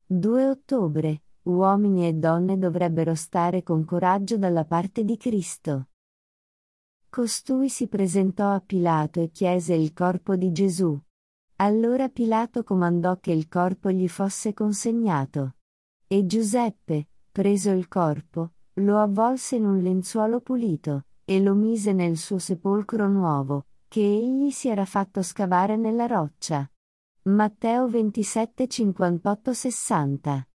2 ottobre. Uomini e donne dovrebbero stare con coraggio dalla parte di Cristo. Costui si presentò a Pilato e chiese il corpo di Gesù. Allora Pilato comandò che il corpo gli fosse consegnato. E Giuseppe, preso il corpo, lo avvolse in un lenzuolo pulito, e lo mise nel suo sepolcro nuovo, che egli si era fatto scavare nella roccia. Matteo 27, 58-60.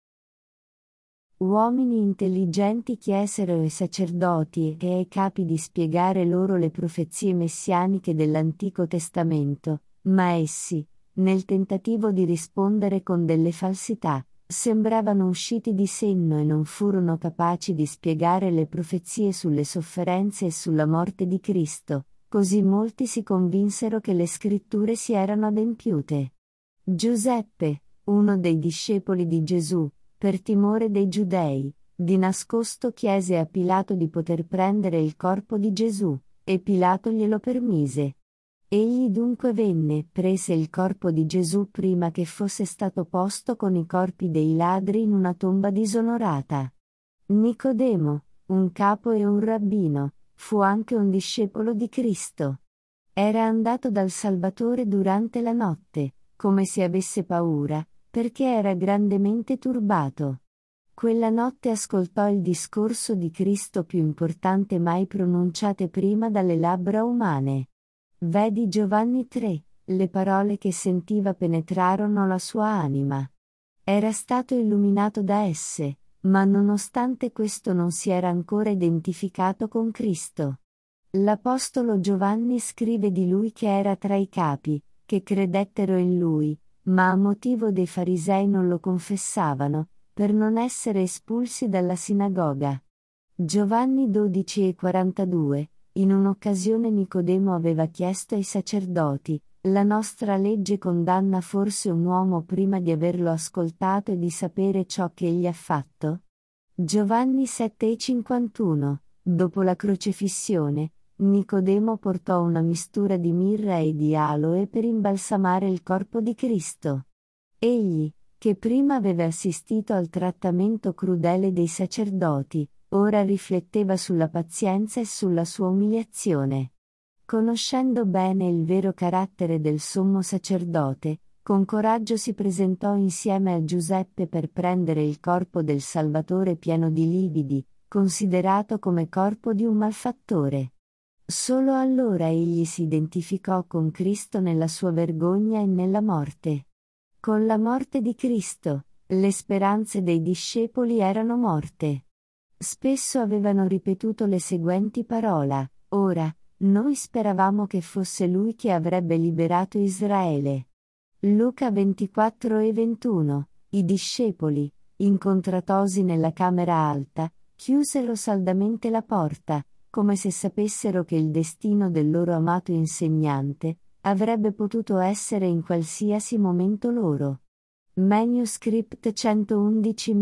Uomini intelligenti chiesero ai sacerdoti e ai capi di spiegare loro le profezie messianiche dell'Antico Testamento, ma essi, nel tentativo di rispondere con delle falsità, sembravano usciti di senno e non furono capaci di spiegare le profezie sulle sofferenze e sulla morte di Cristo, così molti si convinsero che le scritture si erano adempiute. Giuseppe, uno dei discepoli di Gesù, per timore dei giudei, di nascosto chiese a Pilato di poter prendere il corpo di Gesù, e Pilato glielo permise. Egli dunque venne, prese il corpo di Gesù prima che fosse stato posto con i corpi dei ladri in una tomba disonorata. Nicodemo, un capo e un rabbino, fu anche un discepolo di Cristo. Era andato dal Salvatore durante la notte, come se avesse paura, perché era grandemente turbato. Quella notte ascoltò il discorso di Cristo più importante mai pronunciate prima dalle labbra umane. Vedi Giovanni 3, le parole che sentiva penetrarono la sua anima. Era stato illuminato da esse, ma nonostante questo non si era ancora identificato con Cristo. L'Apostolo Giovanni scrive di lui che era tra i capi, che credettero in lui, ma a motivo dei farisei non lo confessavano, per non essere espulsi dalla sinagoga. Giovanni 12:42. In un'occasione Nicodemo aveva chiesto ai sacerdoti: la nostra legge condanna forse un uomo prima di averlo ascoltato e di sapere ciò che egli ha fatto? Giovanni 7:51. Dopo la crocifissione, Nicodemo portò una mistura di mirra e di aloe per imbalsamare il corpo di Cristo. Egli, che prima aveva assistito al trattamento crudele dei sacerdoti, ora rifletteva sulla pazienza e sulla sua umiliazione. Conoscendo bene il vero carattere del sommo sacerdote, con coraggio si presentò insieme a Giuseppe per prendere il corpo del Salvatore pieno di lividi, considerato come corpo di un malfattore. Solo allora egli si identificò con Cristo nella sua vergogna e nella morte. Con la morte di Cristo, le speranze dei discepoli erano morte. Spesso avevano ripetuto le seguenti parole: ora, noi speravamo che fosse lui che avrebbe liberato Israele. Luca 24:21. I discepoli, incontratosi nella camera alta, chiusero saldamente la porta, come se sapessero che il destino del loro amato insegnante avrebbe potuto essere in qualsiasi momento loro. Manuscript 111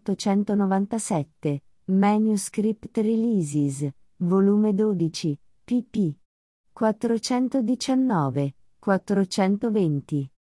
1897, Manuscript Releases, volume 12, pp. 419, 420.